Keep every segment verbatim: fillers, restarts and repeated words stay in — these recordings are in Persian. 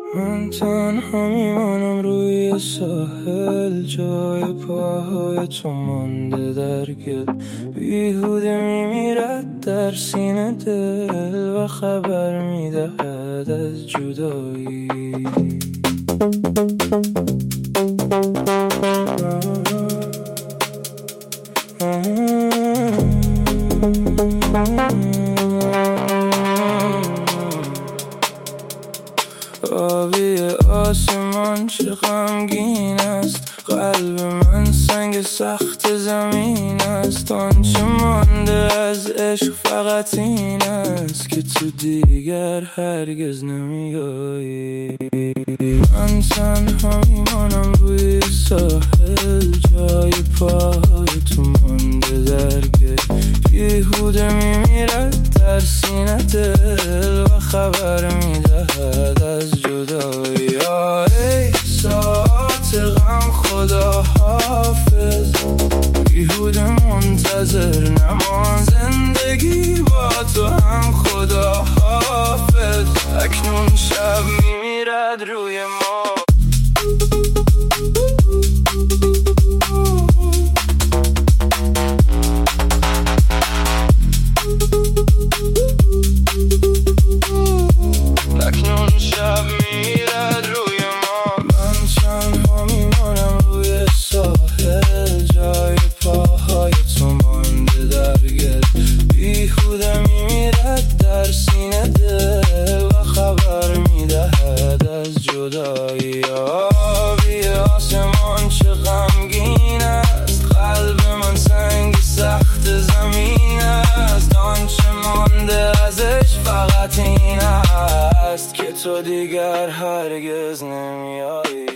من تنها میمانم روی ساحل، جای پاهای تو مانده در گل، بیهوده میمیرد در سینه دل و خبر میدهد از جدایی. آبی آسمان چه غمگین است، قلب من سنگ سخت زمین است. آنچه مانده از عشق فقط این است که تو دیگر هرگز نمیایی. من تنها میمانم روی ساحل، جای پاهای تو مانده در گل، بیهوده میمیرد در سینه دل و خبر میدهد از جدایی. ای ساعت غم خدا حافظ، بیهوده منتظر نمان، زندگی با تو هم خدا حافظ. اکنون شب میمیرد روی ما. اکنون شب میرد روی ما. من تنها میمانم روی ساحل، جای پاهای تو مانده در گل، بیهوده میمیرد در سینه دل و خبر میدهد از جدایی. آبی آسمان چه غمگین است، قلب من سنگ سخت زمین است. آنچه مانده ازش فقط این است که تو دیگر هرگز نمیایی.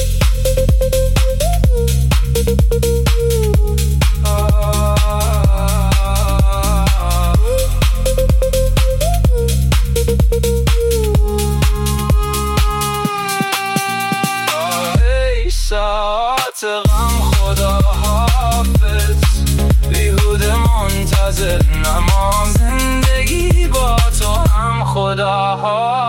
ای ساعت غم خدا حافظ، بیهوده منتظر نمان، زندگی با تو هم خدا حافظ.